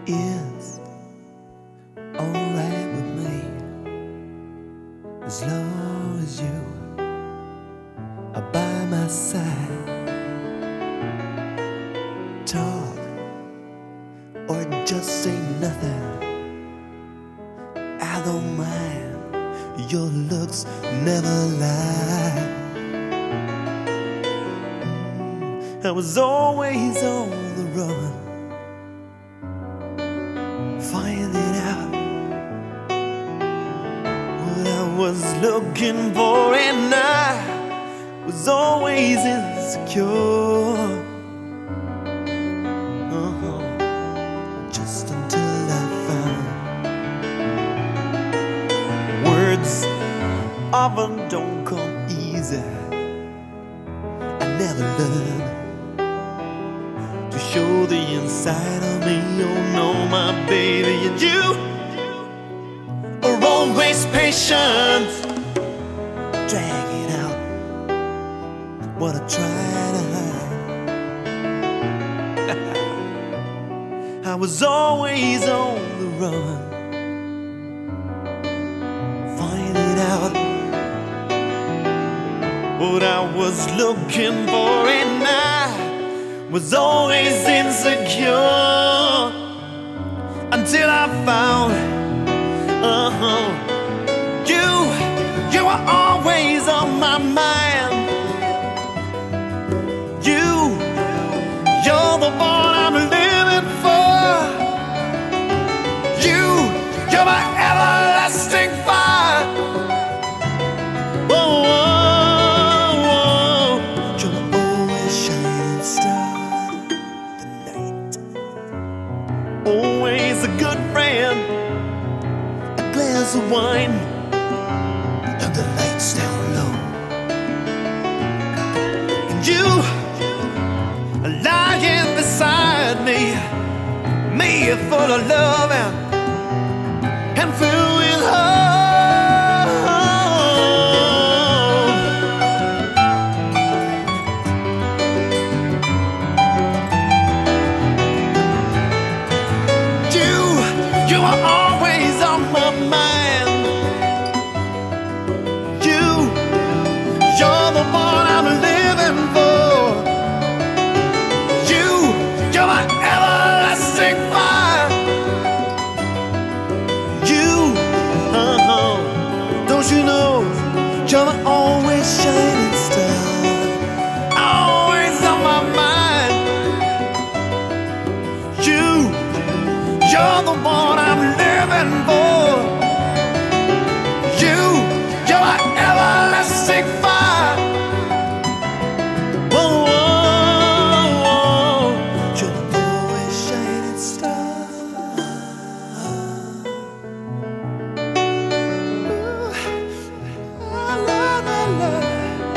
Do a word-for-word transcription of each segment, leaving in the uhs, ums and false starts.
is alright with me, as long as you are by my side. Talk or just say nothing, I don't mind. Your looks never lie. Mm, I was always on the run, finding out what I was looking for, and I was always insecure. Uh-huh. Just until I found words often don't come easy. I never learned to show the inside of me. Oh no, my baby, and you are always patient, dragging out what I try to hide. I was always on the run, finding out what I was looking for, and I was always insecure until I found uh-huh you. You were always on my mind. You, you're the one I'm living for. You, you're my everlasting fire. Whoa, whoa, whoa. You're my always shining star of the night, always a good friend, a glass of wine, and the lights down low. And you are lying beside me, me full of love and, and filled with hope. You, you are always on my mind. You, you're the one I'm living for. You, you're my everlasting fire. You, uh-huh, don't you know, you're my always shining star, always on my mind. You, you're the one I'm living for. You, you're my everlasting fire. Whoa, whoa, whoa. You're the always shining star. Ooh, I love, I love.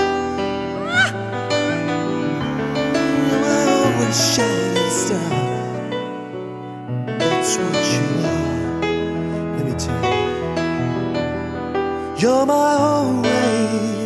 You're my always shining star. That's what you are. Let me tell you, you're my always